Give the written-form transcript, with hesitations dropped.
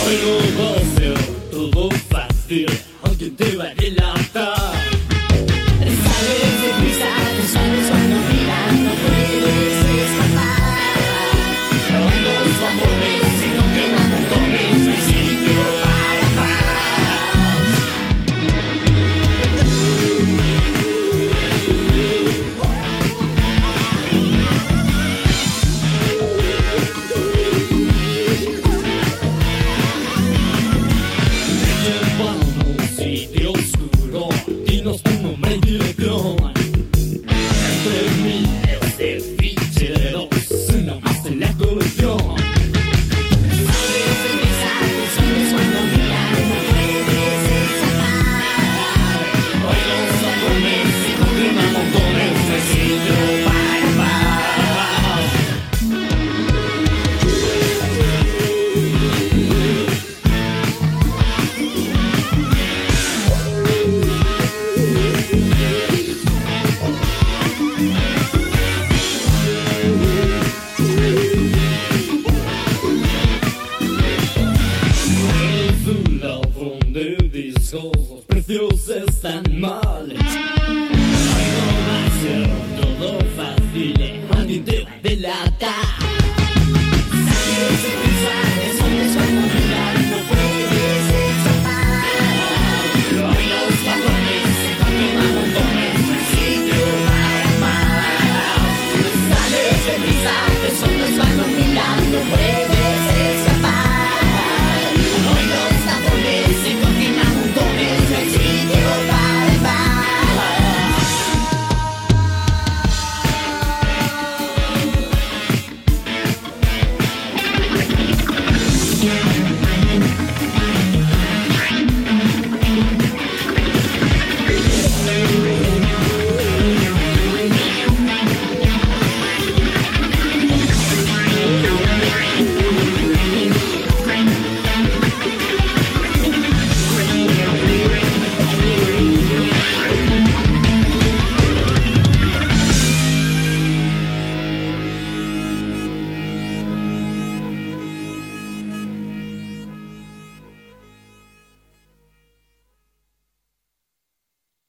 Hoy no va a ser todo fácil, alguien te va a delatar. Sales de prisa, tus sueños cuando miran, no puedes escapar. Hoy los vapores se no queman montones, no hay sitio para paz. Te llevamos a un sitio oscuro, dinos tu nombre y dirección. Entre miles de ficheros, una más en la colección. Sales de prisa, tus sueños cuando miran, no puedes escapar. Hoy los vapores se no queman montones, no hay sitio para paz. Es un ladrón de discos, los precios están mal. Hoy no va a ser todo fácil, alguien te va a delatar.